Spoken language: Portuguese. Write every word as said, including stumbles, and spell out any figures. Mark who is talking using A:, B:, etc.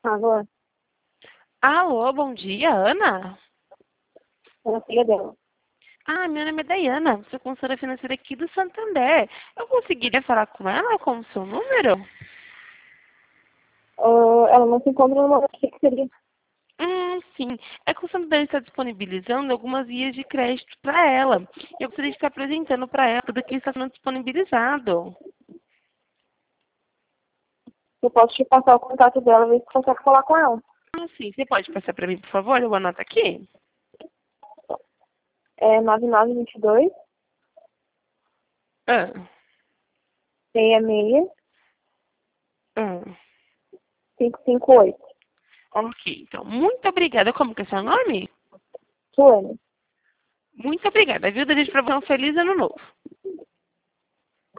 A: Alô,
B: Alô, bom dia, Ana?
A: sou a filha dela.
B: Ah, meu nome é Dayana, sou consultora financeira aqui do Santander. Eu conseguiria falar com ela com o seu número?
A: Ah, ela não se encontra no momento. O que que seria?
B: Hum, sim. É que o Santander está disponibilizando algumas vias de crédito para ela. Eu gostaria de estar apresentando para ela tudo que está sendo disponibilizado.
A: Eu posso te passar o contato dela e ver se você consegue falar com ela.
B: Ah, sim. Você pode passar para mim, por favor? Eu anoto aqui.
A: É nove nove dois dois,
B: Ah,
A: seis seis,
B: ah.
A: cinco cinco oito.
B: Ok, então, muito obrigada. Como que é seu nome?
A: Suene.
B: Muito obrigada, viu? Desejo para você um feliz ano novo.